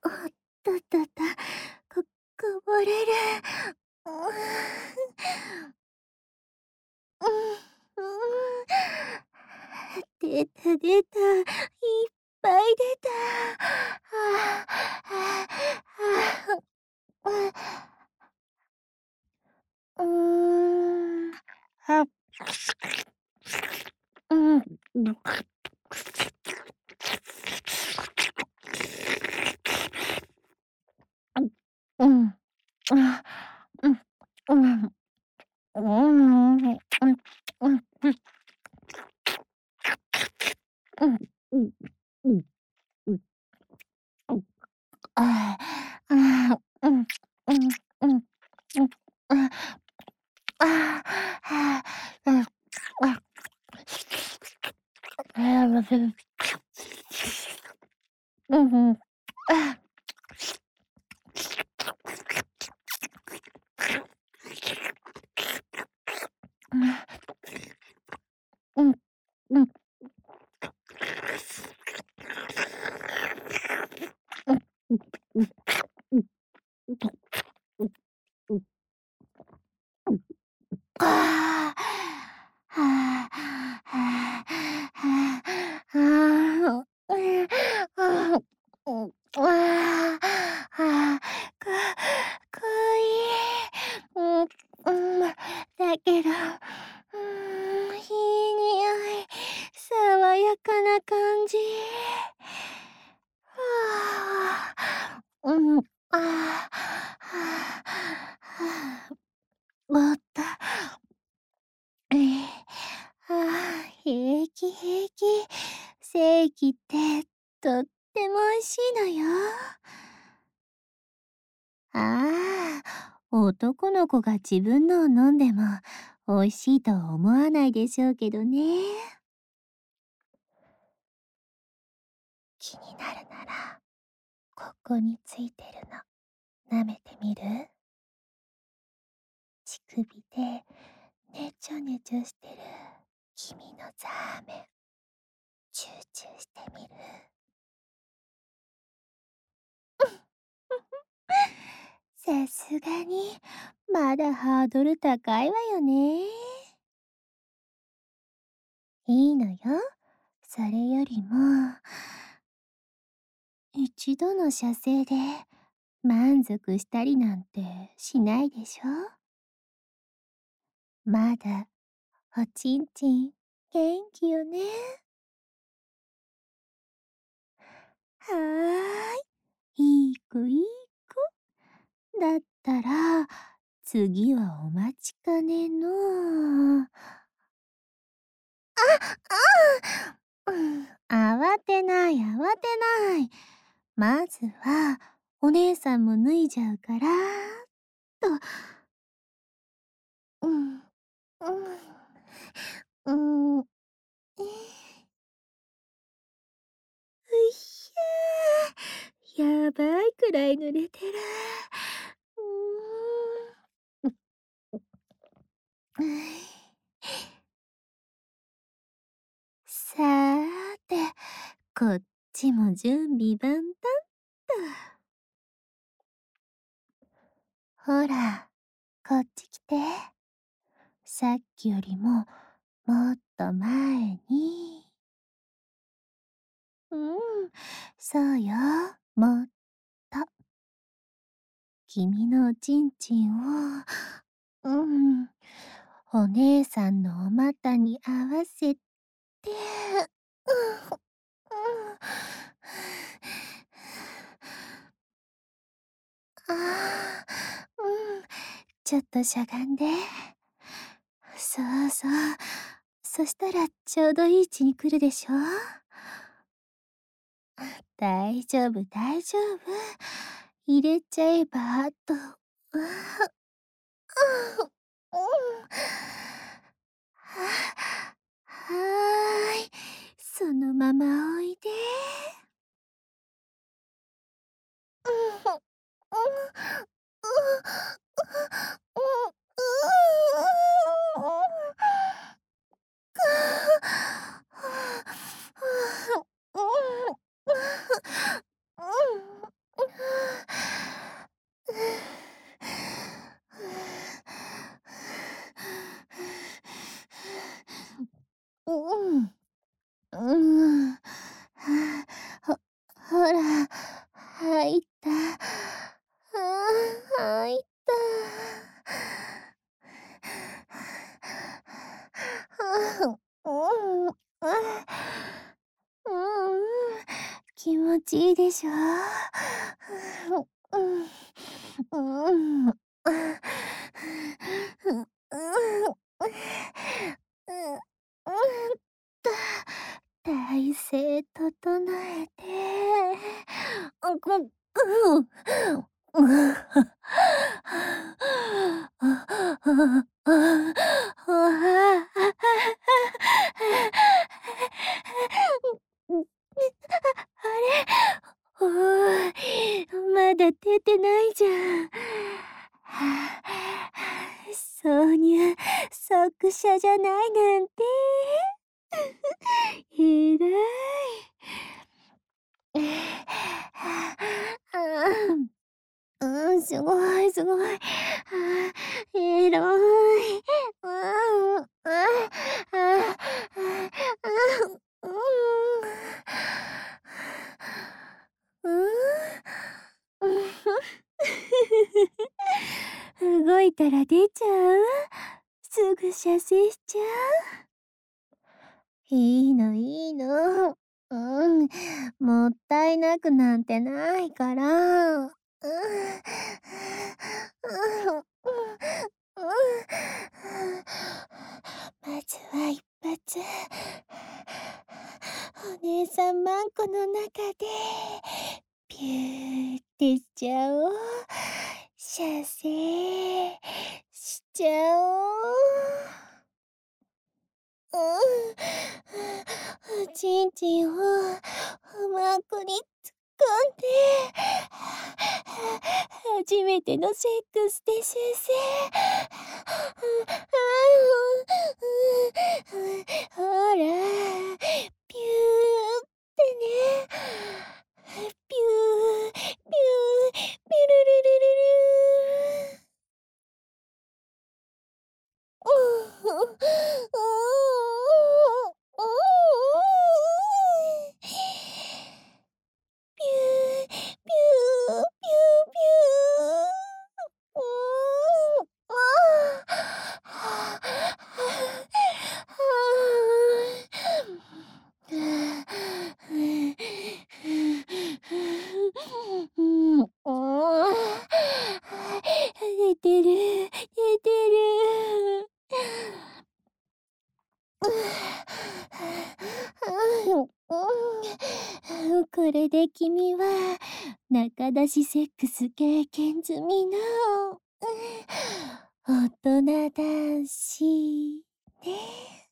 あったったた、こぼれる。うーん、出た出た、いっぱい出た。はあ、はあ、はあ、うーん。は、うん、うん、あ、うん、うん、うん、うん、うん、うん、うん、うん、うん、うん、ああ、ああ、うん、うん、うん、うん、あ、ああ、はあ、うん、あ、うん、うん、あ、うん、うん、うん、うん、うん、うん、ああ、はあ、はあ、はあ、はあ、うん、あ、うん、わあ、はあ、かいい。うん、うん、だけど、いい匂い、爽やかな感じ。はあ、うん、ああ、はあ、はあ、終わった。ええ、ああ、平気平気。正義ってとっても美味しいのよ。ああ、男の子が自分のを飲んでも美味しいとは思わないでしょうけどね。気になるなら、ここについてるの、舐めてみる？乳首でねちょねちょしてる君のザーメン、チューチューしてみる？さすがに、まだハードル高いわよね。いいのよ。それよりも、一度の射精で満足したりなんてしないでしょ？まだ、おちんちん、元気よね。はーい。いい子いい子。だったら、次はお待ちかねの。うん、慌てない慌てない。まずは、お姉さんも脱いじゃうから、と。うん、うん、うん、うひゃー。やばいくらい濡れてる。うーん。さーて、こっちも準備万端と。ほら、こっち来て。さっきよりももっと前に。うん、そうよ、もっと。君のおちんちんを、うん、お姉さんのお股に合わせて、うん、ああ、うん、ちょっとしゃがんで。そうそう。そしたらちょうどいい位置に来るでしょ。大丈夫大丈夫。入れちゃえばあと、うん、はーい。そのままおいで。うん、 ら、入った。入った。うん、うん、気持ちいいでしょ。うん、うん、うん、体勢整えて、うん、うん、おい、まだ出てないじゃん。挿入、速射じゃないなんて。えらい。すごいすごい。偉い。うん、うん。動いたら出ちゃう？すぐ射精しちゃう？いいのいいの。もったいなくなんてないから。まずは一発、お姉さんマンコの中で、ピューってしちゃおう。射精しちゃおう。おちんちんをうまくに突っ込んで、初めてのセックスで修正。ほら、ピューってね。ピュー、ピュー、ピュルルルルル。ピュー、ピュー、ピュー、ピュー。出てる、出てる。これで君は中出しセックス経験済みの大人だしね。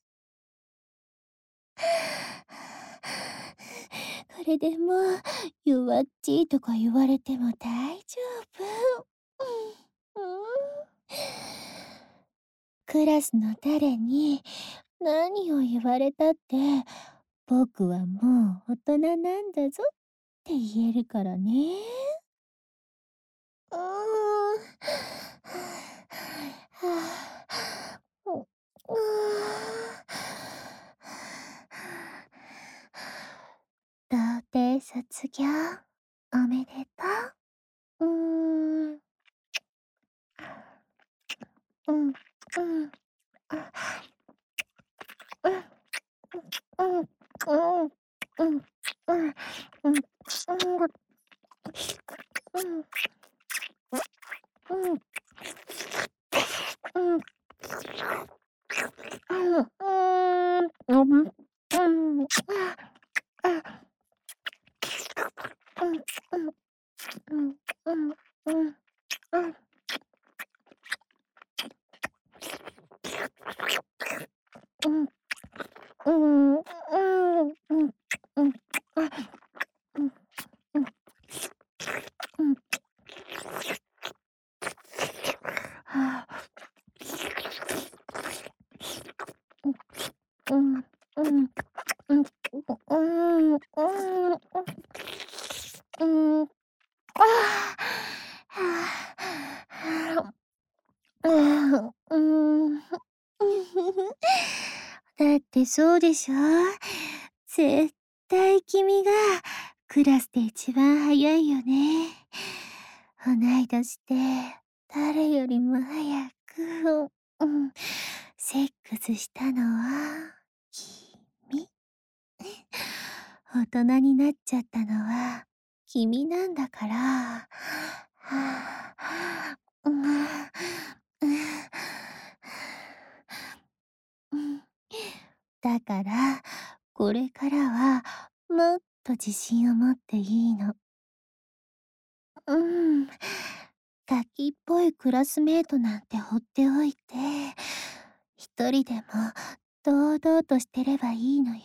これでも弱っちいとか言われても大丈夫。クラスの誰に何を言われたって僕はもう大人なんだぞって言えるからね。うーん。はあ、う童貞卒業おめでとう。うん、うん、うん、うん、うん、うん、うん、うん、うん、うん、うん、だってそうでしょ。絶対君がクラスで一番早いよね。同い年で誰よりも早く、セックスしたのは君。大人になっちゃったのは君なんだから。はあ、うん、うんうん、だから、これからはもっと自信を持っていいの。うん。ガキっぽいクラスメートなんて放っておいて、一人でも堂々としてればいいのよ。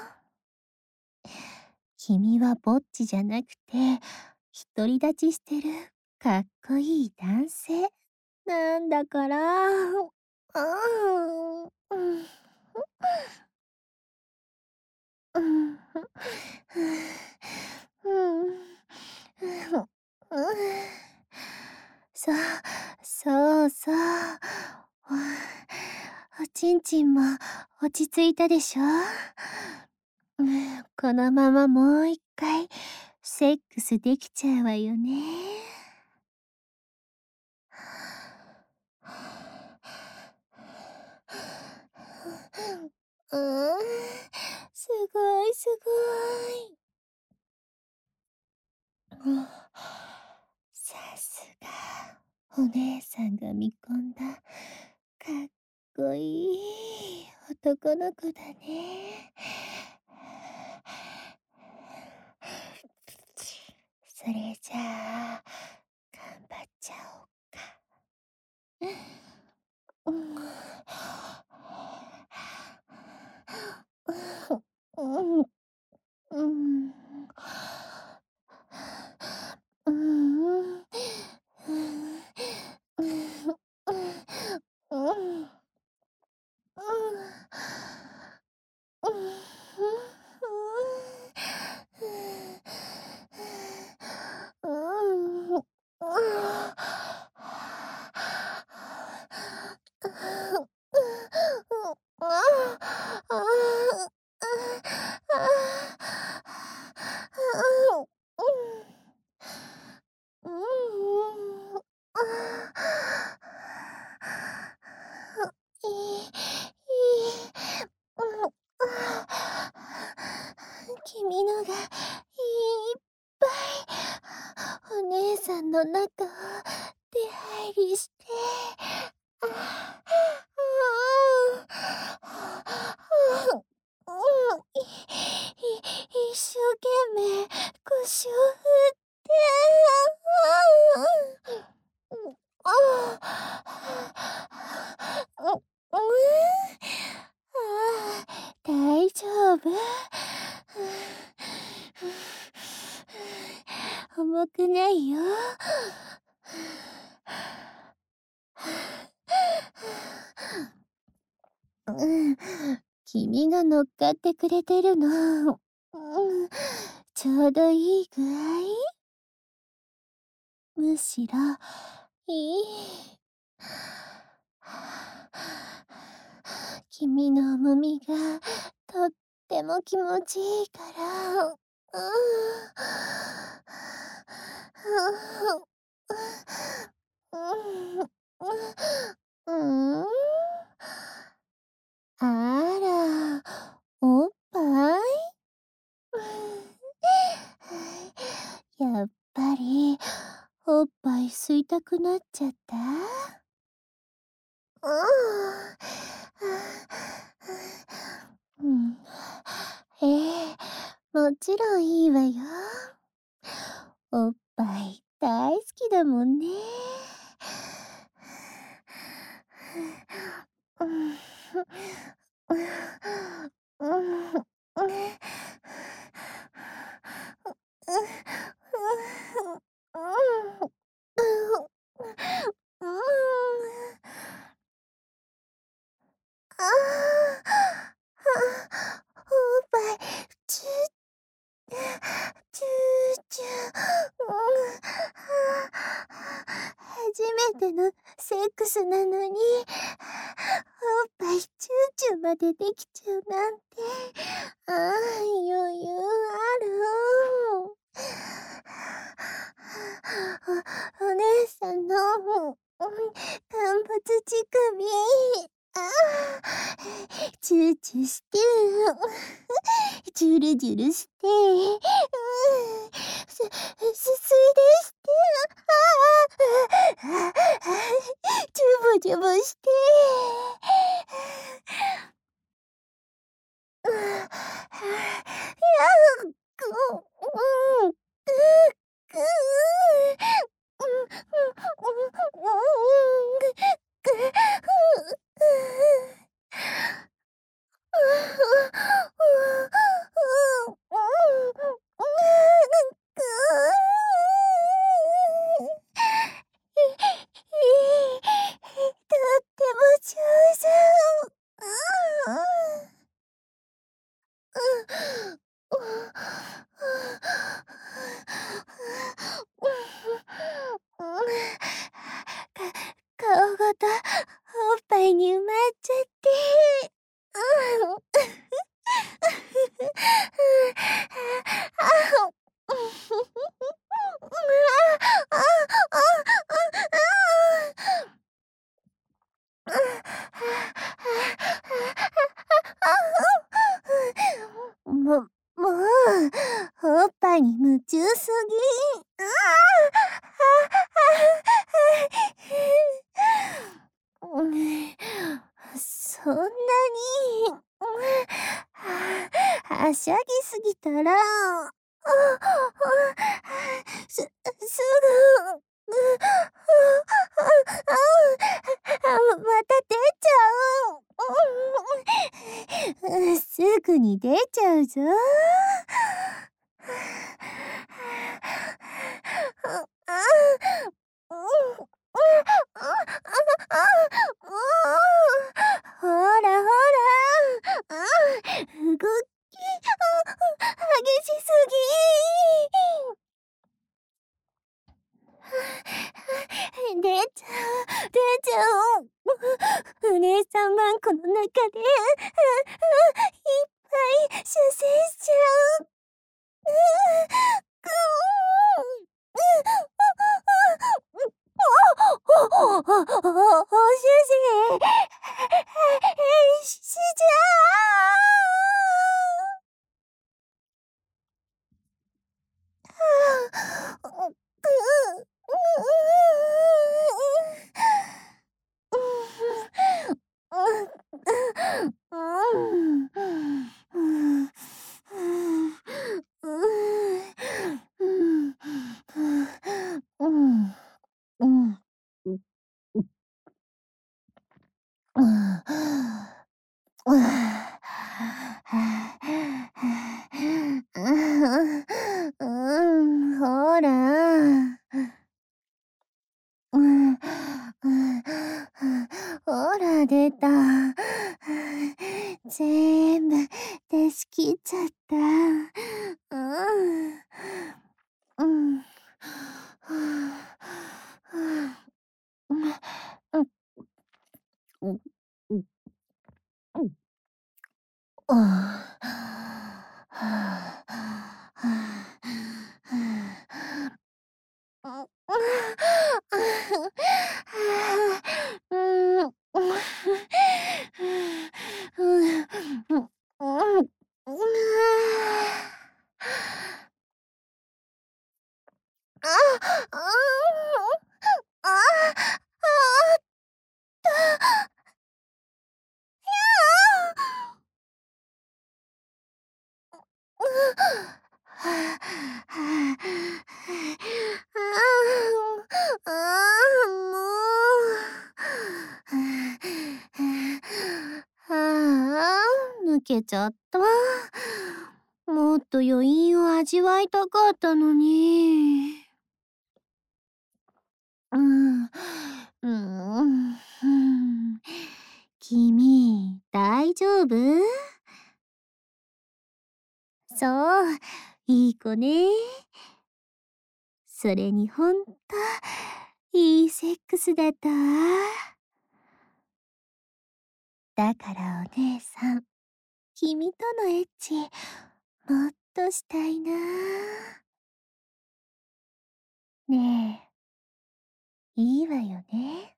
君はぼっちじゃなくて、独り立ちしてるかっこいい男性なんだから。うん。うん。うん。うん。そう、そうそう。おちんちんも落ち着いたでしょ？このままもう一回セックスできちゃうわよね。うん、すごいすごい。さすが、お姉さんが見込んだ、かっこいい男の子だね。それじゃあ、頑張っちゃおうか。うん。うん。うん。うん。うん。うん。君のがいっぱいお姉さんの中を出入りして、ああ、一生懸命腰を振って、ああ、大丈夫？重くないよ。うん、君が乗っかってくれてるの。ちょうどいい具合？むしろ、いい。君の重みがとっても気持ちいいから。うん。あら、おっぱい？やっぱり、おっぱい吸いたくなっちゃった？うん。ええ、もちろんいいわよ。おっぱい大好きだもんね。うん。ああ、おっぱい、チューチューチュー、初めてのセックスなのに、おっぱいチューチューまでできちゃうなんて、ああ、余裕ある。 チュして、ジュルジュルして、すいでして、ジュブジュブして、いや、うん、とっても上手。か顔ごとおっぱいに埋まっちゃって。ももう、おっぱいに夢中すぎ。うん、そんなに、はしゃぎすぎたら、すぐ、また出ちゃう。すぐに出ちゃうぞ。ほらほら、動き、激しすぎ。出ちゃう。お姉さんマンコの中で、いっぱい出世しちゃう。お主人、しちゃう。ほら。ほら、出た。全部出し切っちゃった。うん。抜けちゃった。もっと余韻を味わいたかったのに。うん、君、大丈夫？そう、いい子ね。それにほんと、いいセックスだったわ。だからお姉さん、君とのエッチ、もっとしたいな。ねえ、いいわよね。